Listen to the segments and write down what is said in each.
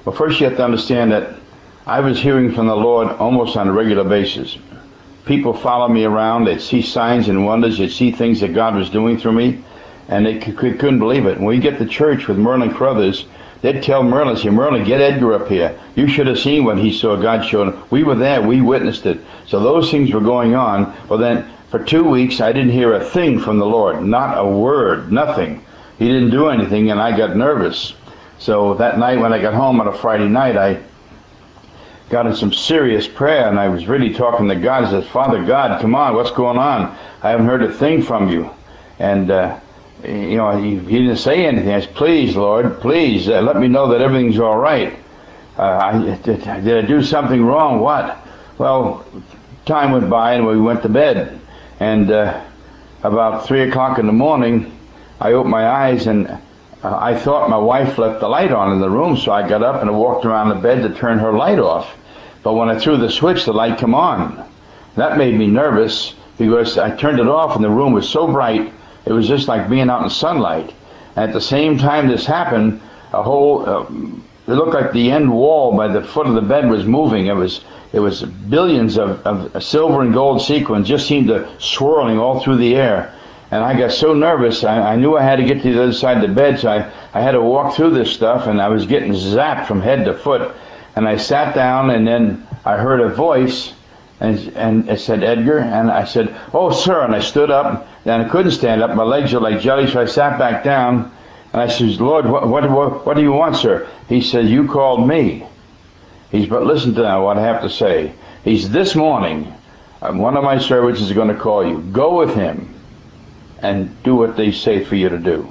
Well, first you have to understand that I was hearing from the Lord almost on a regular basis. People follow me around. They'd see signs and wonders. They'd see things that God was doing through me, and they couldn't believe it. When we get to church with Merlin Crothers, they'd tell Merlin, say, Merlin, get Edgar up here. You should have seen what he saw God showed him. We were there. We witnessed it. So those things were going on. Well, then, for 2 weeks, I didn't hear a thing from the Lord. Not a word. Nothing. He didn't do anything, and I got nervous. So that night when I got home on a Friday night, I got in some serious prayer, and I was really talking to God. I said, Father God, come on, what's going on? I haven't heard a thing from you. And, he didn't say anything. I said, please, Lord, please, let me know that everything's all right. Did I do something wrong? What? Well, time went by, and we went to bed. And about 3 o'clock in the morning, I opened my eyes, and I thought my wife left the light on in the room, so I got up and I walked around the bed to turn her light off. But when I threw the switch, the light came on. That made me nervous because I turned it off and the room was so bright, it was just like being out in sunlight. And at the same time this happened, it looked like the end wall by the foot of the bed was moving. It was billions of silver and gold sequins just seemed to swirling all through the air. And I got so nervous, I knew I had to get to the other side of the bed, so I had to walk through this stuff, and I was getting zapped from head to foot. And I sat down, and then I heard a voice, and it said, Edgar, and I said, oh, sir, and I stood up, and I couldn't stand up. My legs were like jelly, so I sat back down, and I said, Lord, what do you want, sir? He said, you called me. But listen to now what I have to say. This morning, one of my servants is going to call you. Go with him and do what they say for you to do.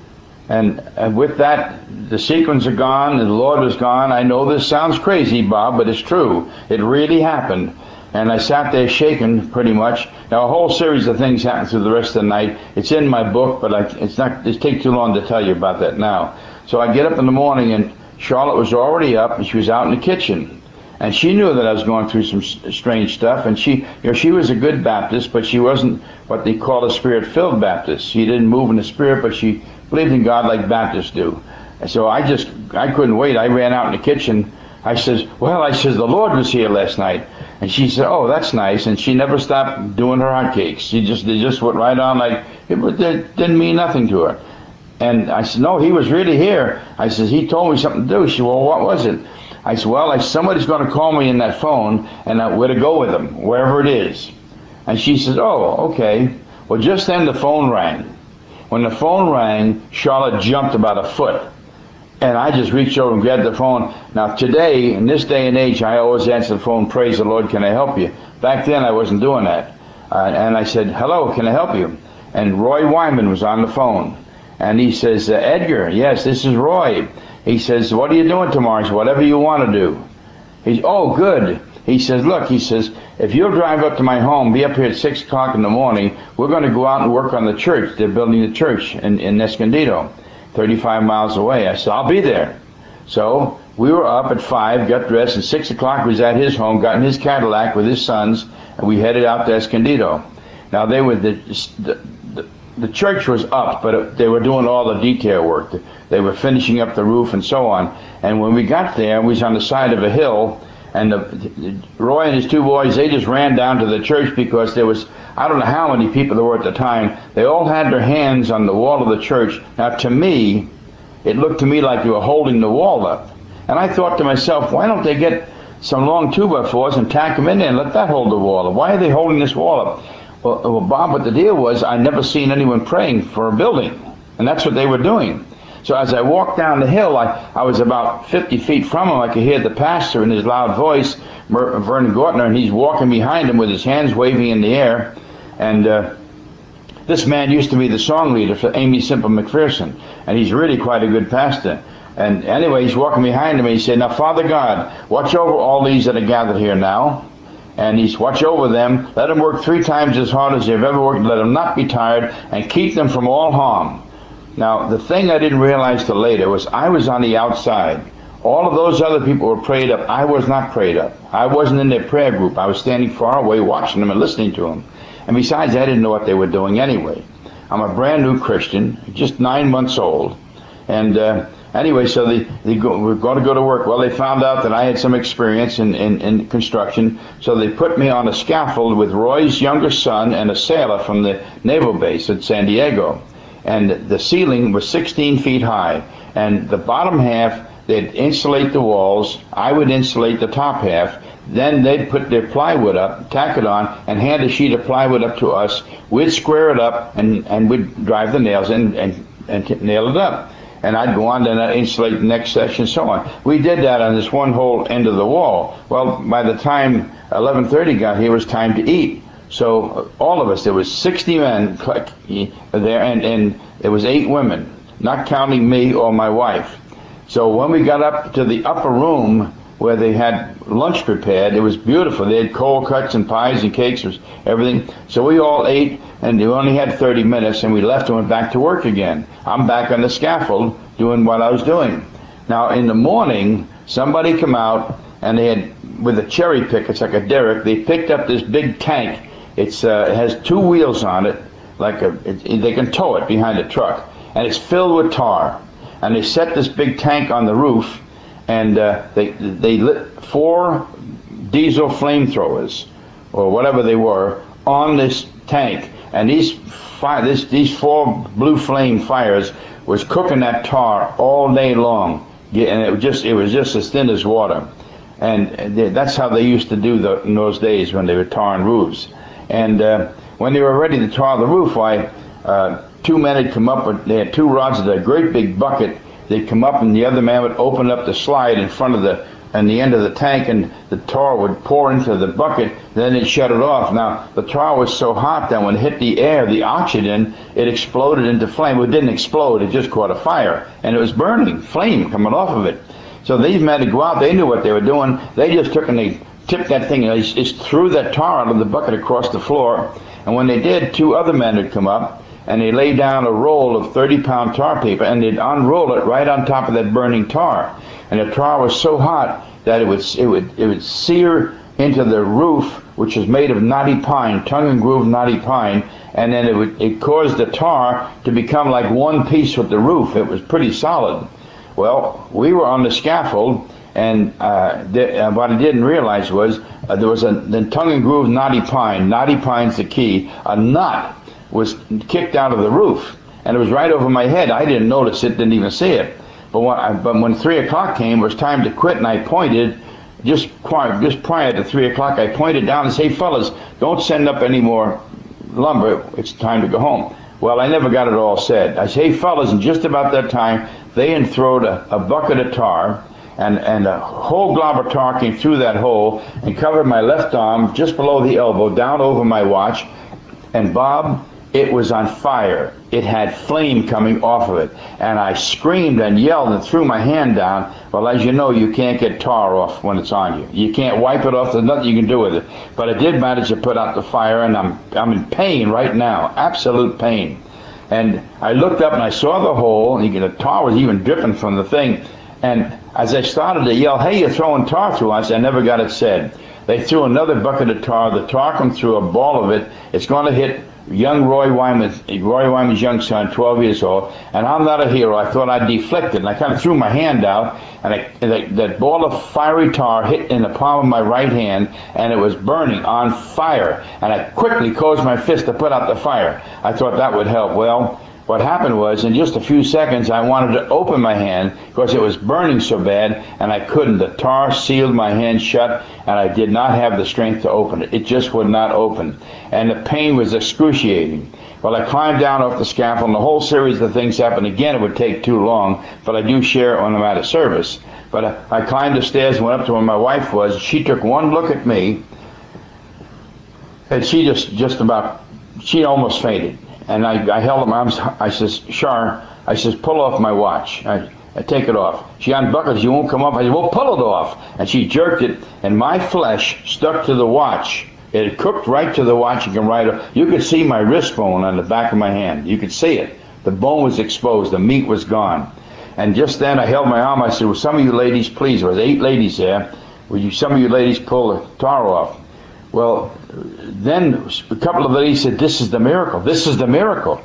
And with that, the sequins are gone, and the Lord was gone. I know this sounds crazy, Bob, but it's true. It really happened. And I sat there shaking pretty much. Now, a whole series of things happened through the rest of the night. It's in my book, but it takes too long to tell you about that now. So I get up in the morning, and Charlotte was already up, and she was out in the kitchen. And she knew that I was going through some strange stuff, and she was a good Baptist, but she wasn't what they call a Spirit-filled Baptist. She didn't move in the Spirit, but she believed in God like Baptists do. And so I couldn't wait. I ran out in the kitchen. I says, the Lord was here last night. And she said, oh, that's nice. And she never stopped doing her hotcakes. They just went right on like it didn't mean nothing to her. And I said, no, he was really here. I said, he told me something to do. She said, well, what was it? I said, somebody's going to call me in that phone, and we're to go with them, wherever it is. And she says, oh, okay. Well, just then the phone rang. When the phone rang, Charlotte jumped about a foot. And I just reached over and grabbed the phone. Now, today, in this day and age, I always answer the phone, praise the Lord, can I help you? Back then, I wasn't doing that. And I said, hello, can I help you? And Roy Wyman was on the phone. And he says, Edgar, yes, this is Roy. He says, what are you doing tomorrow? I said, whatever you want to do. He's, oh, good. He says, look, if you'll drive up to my home, be up here at 6 o'clock in the morning, we're going to go out and work on the church. They're building the church in Escondido, 35 miles away. I said, I'll be there. So we were up at 5, got dressed, and 6 o'clock was at his home, got in his Cadillac with his sons, and we headed out to Escondido. Now, the church was up, but they were doing all the detail work. They were finishing up the roof and so on. And when we got there, we was on the side of a hill, and Roy and his 2 boys, they just ran down to the church because there was, I don't know how many people there were at the time. They all had their hands on the wall of the church. Now, to me, it looked to me like they were holding the wall up. And I thought to myself, why don't they get some long 2x4s and tack them in there and let that hold the wall up? Why are they holding this wall up? Well, Bob, what the deal was, I'd never seen anyone praying for a building. And that's what they were doing. So as I walked down the hill, I was about 50 feet from him. I could hear the pastor in his loud voice, Vernon Gortner, and he's walking behind him with his hands waving in the air. And this man used to be the song leader for Amy Semple McPherson, and he's really quite a good pastor. And anyway, he's walking behind him, and he said, now, Father God, watch over all these that are gathered here now. And he's watch over them. Let them work 3 times as hard as they've ever worked. Let them not be tired, and keep them from all harm. Now, the thing I didn't realize till later was I was on the outside. All of those other people were prayed up. I was not prayed up. I wasn't in their prayer group. I was standing far away watching them and listening to them. And besides, I didn't know what they were doing anyway. I'm a brand new Christian, just 9 months old. And Anyway, so we're going to go to work. Well, they found out that I had some experience in construction, so they put me on a scaffold with Roy's younger son and a sailor from the naval base at San Diego. And the ceiling was 16 feet high, and the bottom half, they'd insulate the walls. I would insulate the top half. Then they'd put their plywood up, tack it on, and hand a sheet of plywood up to us. We'd square it up, and we'd drive the nails in and nail it up. And I'd go on to insulate the next section, and so on. We did that on this one whole end of the wall. Well, by the time 11:30 got here, it was time to eat. So all of us, there was 60 men there, and there was 8 women, not counting me or my wife. So when we got up to the upper room where they had lunch prepared, it was beautiful. They had cold cuts and pies and cakes and everything. So we all ate, and we only had 30 minutes, and we left and went back to work again. I'm back on the scaffold doing what I was doing. Now in the morning, somebody come out, and they had, with a cherry pick, it's like a derrick, they picked up this big tank. It has 2 wheels on it, they can tow it behind a truck, and it's filled with tar. And they set this big tank on the roof, and they lit 4 diesel flamethrowers, or whatever they were, on this tank. And these 4 blue flame fires was cooking that tar all day long, and it was just as thin as water. And that's how they used to do in those days when they were tarring roofs. And when they were ready to tar the roof, 2 men had come up, they had 2 rods with a great big bucket. They'd come up, and the other man would open up the slide in front of the end of the tank, and the tar would pour into the bucket. Then they'd shut it off. Now the tar was so hot that when it hit the air, the oxygen, it exploded into flame. Well, it didn't explode; it just caught a fire, and it was burning, flame coming off of it. So these men had go out. They knew what they were doing. They just took and they tipped that thing, and they just threw that tar out of the bucket across the floor. And when they did, 2 other men had come up, and they laid down a roll of 30-pound tar paper, and they'd unroll it right on top of that burning tar. And the tar was so hot that it would sear into the roof, which was made of knotty pine, tongue and groove knotty pine, and then it caused the tar to become like one piece with the roof. It was pretty solid. Well, we were on the scaffold, and what I didn't realize was there was the tongue and groove knotty pine. Knotty pine's the key. A knot was kicked out of the roof, and it was right over my head. I didn't notice it, didn't even see it. But when 3 o'clock came, it was time to quit, and I pointed, just prior to 3 o'clock, I pointed down and said, "Hey, fellas, don't send up any more lumber. It's time to go home." Well, I never got it all said. I said, "Hey, fellas," and just about that time, they had thrown a bucket of tar, and a whole glob of tar came through that hole and covered my left arm just below the elbow, down over my watch. And Bob, it was on fire. It had flame coming off of it. And I screamed and yelled and threw my hand down. Well, as you know, you can't get tar off when it's on you. You can't wipe it off. There's nothing you can do with it. But I did manage to put out the fire, and I'm in pain right now, absolute pain. And I looked up and I saw the hole, and the tar was even dripping from the thing. And as I started to yell, "Hey, you're throwing tar through us," I never got it said. They threw another bucket of tar. The tar come through, a ball of it. It's going to hit young Roy Wyman's young son, 12 years old, and I'm not a hero. I thought I'd deflect it, and I kind of threw my hand out, and that ball of fiery tar hit in the palm of my right hand, and it was burning on fire, and I quickly closed my fist to put out the fire. I thought that would help. Well, what happened was, in just a few seconds, I wanted to open my hand because it was burning so bad, and I couldn't. The tar sealed my hand shut, and I did not have the strength to open it. It just would not open, and the pain was excruciating. Well, I climbed down off the scaffold, and the whole series of things happened. Again, it would take too long, but I do share it when I'm out of service. But I climbed the stairs and went up to where my wife was. She took one look at me, and she she almost fainted. And I held her arms. I says, "Shar," I says, "pull off my watch. I take it off." She unbuckles. "You won't come up." I said, "Well, pull it off." And she jerked it, and my flesh stuck to the watch. It had cooked right to the watch. You could see my wrist bone on the back of my hand. You could see it. The bone was exposed. The meat was gone. And just then I held my arm. I said, "Will some of you ladies please?" There was 8 ladies there. "Will some of you ladies pull the tar off?" Well, then a couple of ladies said, "This is the miracle. This is the miracle."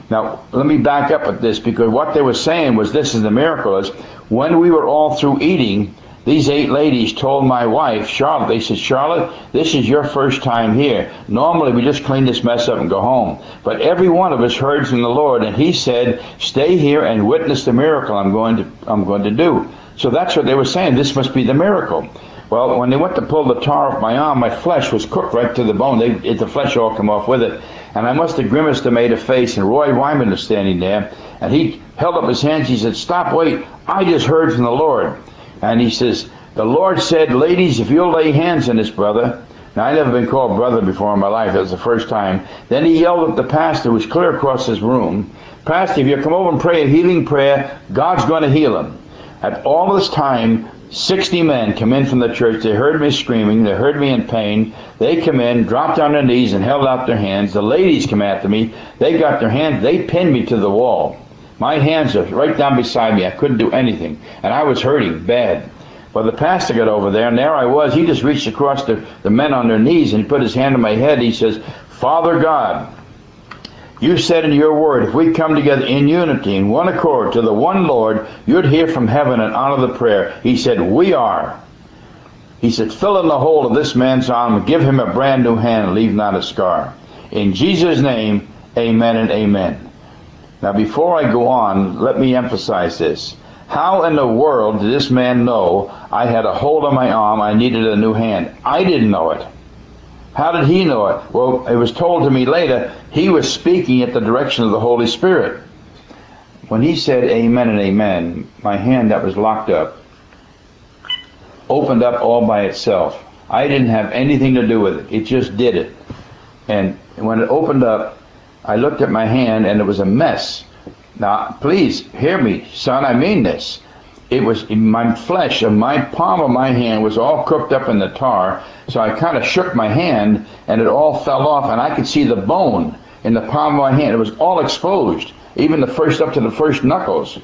Now, let me back up with this, because what they were saying was, this is the miracle, is when we were all through eating, these 8 ladies told my wife, Charlotte, they said, Charlotte, this is your first time here. Normally we just clean this mess up and go home. But every one of us heard from the Lord, and he said, stay here and witness the miracle I'm going to do. So that's what they were saying. This must be the miracle. Well, when they went to pull the tar off my arm, my flesh was cooked right to the bone. The flesh all come off with it. And I must have grimaced and made a face, and Roy Wyman was standing there, and he held up his hands. He said, stop, wait, I just heard from the Lord. And he says, the Lord said, ladies, if you'll lay hands on this brother. Now, I never been called brother before in my life. That was the first time. Then he yelled at the pastor, who was clear across his room, Pastor, if you come over and pray a healing prayer, God's going to heal him. At all this time, 60 men come in from the church. They heard me screaming. They heard me in pain. They come in, dropped on their knees, and held out their hands. The ladies come after me. They got their hands. They pinned me to the wall. My hands are right down beside me. I couldn't do anything. And I was hurting bad. Well, the pastor got over there, and there I was. He just reached across the men on their knees, and he put his hand on my head. He says, Father God, you said in your word, if we come together in unity, in one accord, to the one Lord, you'd hear from heaven and honor the prayer. He said, we are. He said, fill in the hole of this man's arm and give him a brand new hand and leave not a scar. In Jesus' name, amen and amen. Now, before I go on, let me emphasize this. How in the world did this man know I had a hold on my arm, I needed a new hand? I didn't know it. How did he know it? Well, it was told to me later, he was speaking at the direction of the Holy Spirit. When he said amen and amen, my hand that was locked up opened up all by itself. I didn't have anything to do with it. It just did it. And when it opened up, I looked at my hand and it was a mess. Now, please hear me, son, I mean this. It was in my flesh, and my palm of my hand was all cooked up in the tar, so I kind of shook my hand, and it all fell off, and I could see the bone in the palm of my hand. It was all exposed, even the first up to the first knuckles,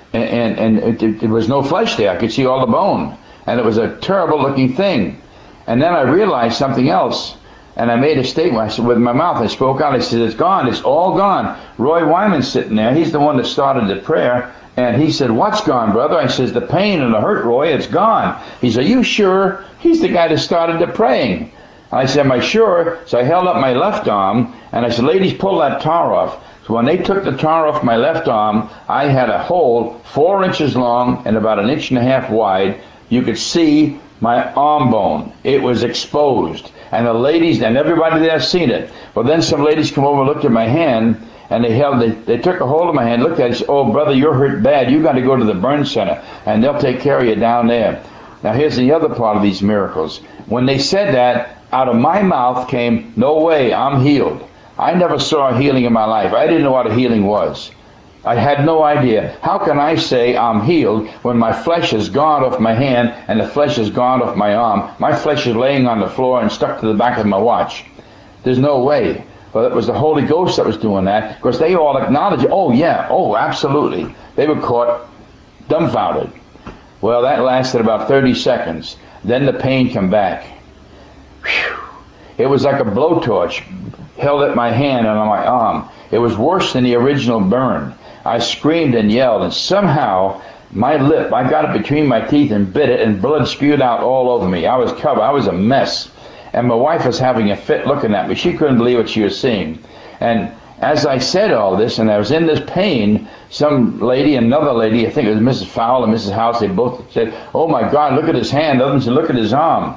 and it was no flesh there. I could see all the bone, and it was a terrible-looking thing. And then I realized something else. And I made a statement. I said, with my mouth, I spoke out. I said, it's gone. It's all gone. Roy Wyman's sitting there. He's the one that started the prayer. And he said, what's gone, brother? I says, the pain and the hurt, Roy, it's gone. He said, are you sure? He's the guy that started the praying. I said, am I sure? So I held up my left arm, and I said, ladies, pull that tar off. So when they took the tar off my left arm, I had a hole 4 inches long and about 1.5 inches wide. You could see my arm bone. It was exposed. And the ladies, and everybody there seen it. Well, then some ladies come over and looked at my hand, and they took a hold of my hand, looked at it, and said, oh, brother, you're hurt bad. You got to go to the burn center, and they'll take care of you down there. Now, here's the other part of these miracles. When they said that, out of my mouth came, no way, I'm healed. I never saw a healing in my life. I didn't know what a healing was. I had no idea. How can I say I'm healed when my flesh is gone off my hand and the flesh is gone off my arm? My flesh is laying on the floor and stuck to the back of my watch. There's no way. Well, it was the Holy Ghost that was doing that, because they all acknowledged, oh yeah, oh absolutely. They were caught dumbfounded. Well, that lasted about 30 seconds. Then the pain came back. Whew. It was like a blowtorch held at my hand and on my arm. It was worse than the original burn. I screamed and yelled, and somehow my lip, I got it between my teeth and bit it, and blood spewed out all over me. I was covered. I was a mess. And my wife was having a fit looking at me. She couldn't believe what she was seeing. And as I said all this, and I was in this pain, some lady, another lady, I think it was Mrs. Fowle and Mrs. House, they both said, oh my God, look at his hand. Others said, look at his arm.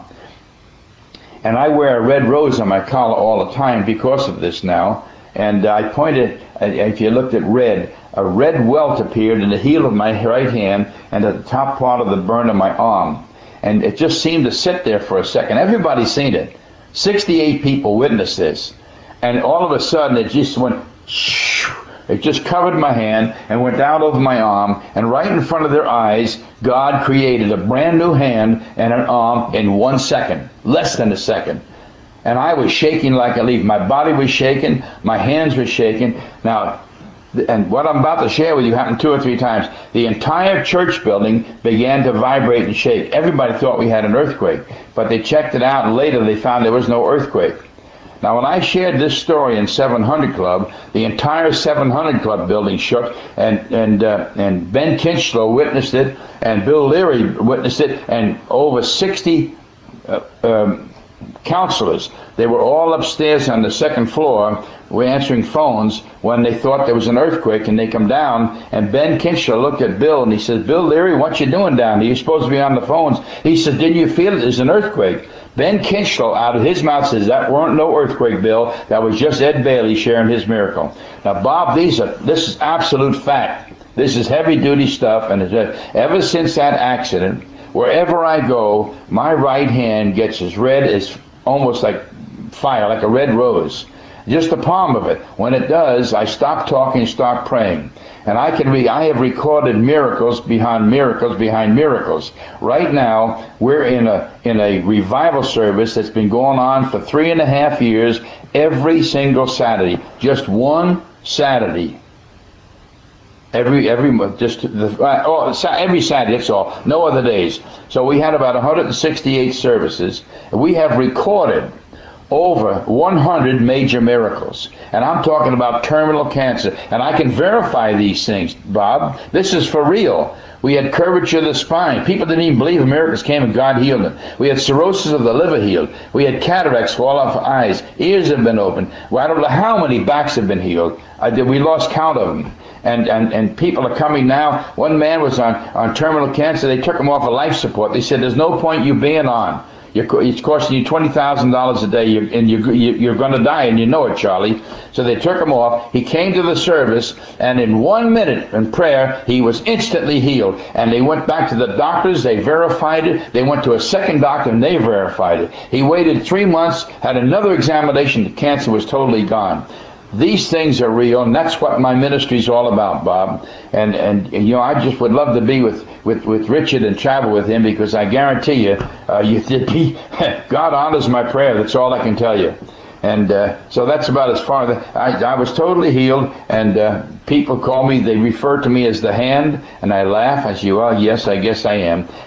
And I wear a red rose on my collar all the time because of this now. And I pointed, if you looked at red, a red welt appeared in the heel of my right hand and at the top part of the burn of my arm. And it just seemed to sit there for a second. Everybody's seen it. 68 people witnessed this. And all of a sudden it just went, shoo. It just covered my hand and went down over my arm. And right in front of their eyes, God created a brand new hand and an arm in 1 second. Less than a second. And I was shaking like a leaf. My body was shaking. My hands were shaking. Now, and what I'm about to share with you happened 2 or 3 times. The entire church building began to vibrate and shake. Everybody thought we had an earthquake. But they checked it out, and later they found there was no earthquake. Now, when I shared this story in 700 Club, the entire 700 Club building shook, and Ben Kinchlow witnessed it, and Bill Leary witnessed it, and over 60 counselors. They were all upstairs on the second floor. We're answering phones when they thought there was an earthquake, and they come down, and Ben Kinchlow looked at Bill, and he says, Bill Leary, what you doing down here? You're supposed to be on the phones. He said, didn't you feel it? There's an earthquake. Ben Kinchlow, out of his mouth, says, that weren't no earthquake, Bill. That was just Ed Bailey sharing his miracle. Now, Bob, this is absolute fact. This is heavy-duty stuff, and ever since that accident, wherever I go, my right hand gets as red as almost like fire, like a red rose. Just the palm of it. When it does, I stop talking and start praying. And I have recorded miracles behind miracles behind miracles. Right now, we're in a revival service that's been going on for 3.5 years, every single Saturday. Just one Saturday. Every Saturday, that's all. No other days. So we had about 168 services. We have recorded over 100 major miracles. And I'm talking about terminal cancer. And I can verify these things, Bob. This is for real. We had curvature of the spine. People didn't even believe the miracles came and God healed them. We had cirrhosis of the liver healed. We had cataracts fall off eyes. Ears have been opened. Well, I don't know how many backs have been healed. We lost count of them. And people are coming now. One man was on terminal cancer. They took him off of life support. They said, there's no point you being on. It's costing you $20,000 a day, and you're going to die, and you know it, Charlie. So they took him off. He came to the service, and in 1 minute in prayer, he was instantly healed. And they went back to the doctors. They verified it. They went to a second doctor, and they verified it. He waited 3 months, had another examination. The cancer was totally gone. These things are real, and that's what my ministry is all about, Bob. And you know, I just would love to be with Richard and travel with him, because I guarantee you, God honors my prayer. That's all I can tell you. And so that's about as far as I was totally healed. And people call me, they refer to me as the hand, and I laugh. I say, well, yes, I guess I am.